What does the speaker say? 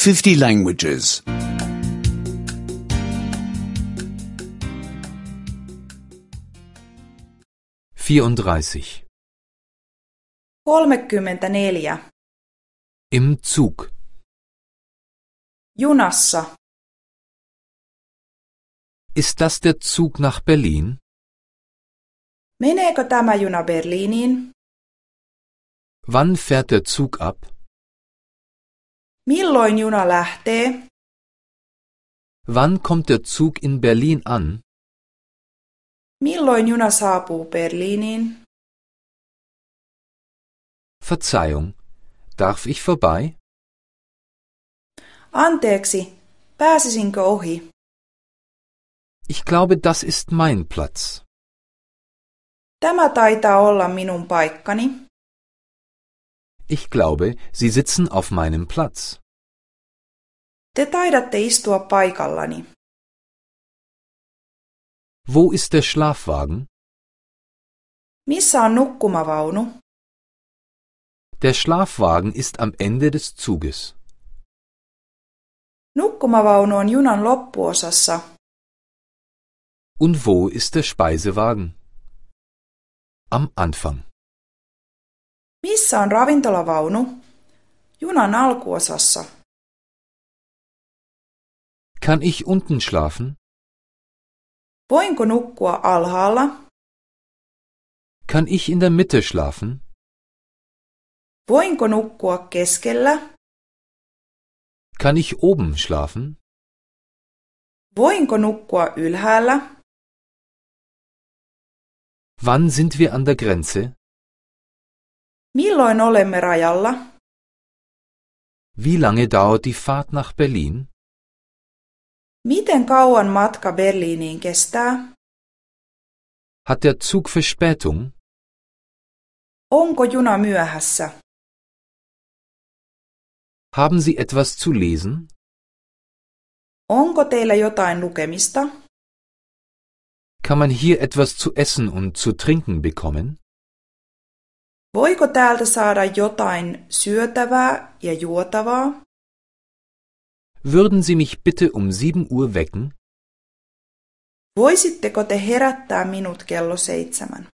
50 languages. 34. 34. Im Zug. Junassa. Ist das der Zug nach Berlin? Meneekö tämä juna Berliiniin? Wann fährt der Zug ab? Milloin juna lähtee? Wann kommt der Zug in Berlin an? Milloin juna saapuu Berliiniin? Verzeihung, darf ich vorbei? Anteeksi, pääsisinkö ohi? Ich glaube, das ist mein Platz. Tämä taitaa olla minun paikkani. Ich glaube, Sie sitzen auf meinem Platz. Te taidatte istua paikallani. Wo ist der Schlafwagen? Missä on nukkumavaunu? Der Schlafwagen ist am Ende des Zuges. Nukkumavaunu on junan loppuosassa. Und wo ist der Speisewagen? Am Anfang. Missä on ravintolavaunu? Junan alkuosassa. Kann ich unten schlafen? Voinko nukkua alhaalla? Kann ich in der Mitte schlafen? Voinko nukkua keskellä? Kann ich oben schlafen? Voinko nukkua ylhäällä? Wann sind wir an der Grenze? Milloin olemme rajalla? Wie lange dauert die Fahrt nach Berlin? Miten kauan matka Berliiniin kestää? Hat der Zug Verspätung? Onko juna myöhässä? Haben Sie etwas zu lesen? Onko teillä jotain lukemista? Kann man hier etwas zu essen und zu trinken bekommen? Voiko täältä saada jotain syötävää ja juotavaa? Würden Sie mich bitte um 7 Uhr wecken? Voisitteko te herättää minut kello 7?